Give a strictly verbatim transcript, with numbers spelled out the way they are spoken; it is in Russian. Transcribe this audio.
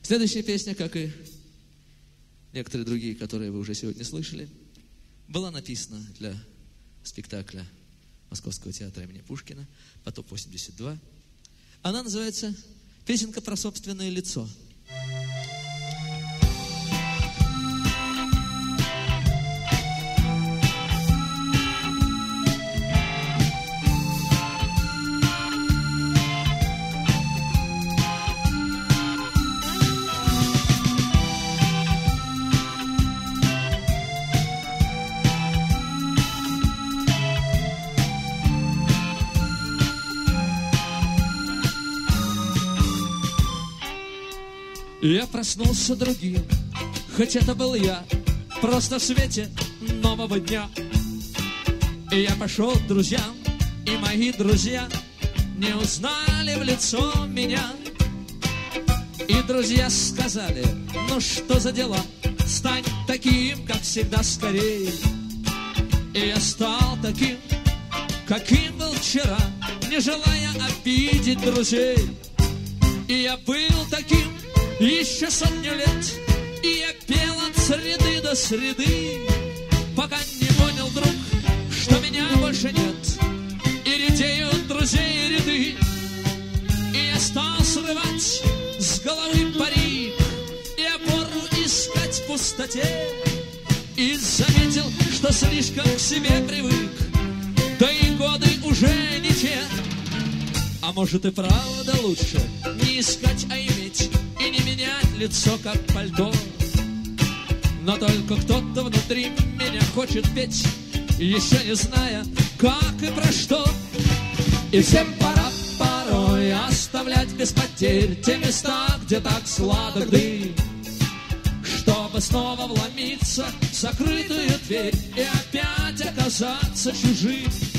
Следующая песня, как и некоторые другие, которые вы уже сегодня слышали, была написана для спектакля Московского театра имени Пушкина «Потоп восемьдесят два». Она называется «Песенка про собственное лицо». Я проснулся другим, хоть это был я, просто в свете нового дня. И я пошел к друзьям, и мои друзья не узнали в лицо меня. И друзья сказали: ну что за дела, стань таким, как всегда, скорее. И я стал таким, каким был вчера, не желая обидеть друзей. И я был таким еще сотню лет, и я пел от среды до среды, пока не понял вдруг, что меня больше нет, и редеют друзей ряды. И я стал срывать с головы парик и опору искать в пустоте, и заметил, что слишком к себе привык, да и годы уже не те. А может и правда лучше не искать, а иметь, и не менять лицо, как пальто. Но только кто-то внутри меня хочет петь, еще не зная, как и про что. И всем пора порой оставлять без потерь те места, где так сладок дым, чтобы снова вломиться в закрытую дверь и опять оказаться чужим.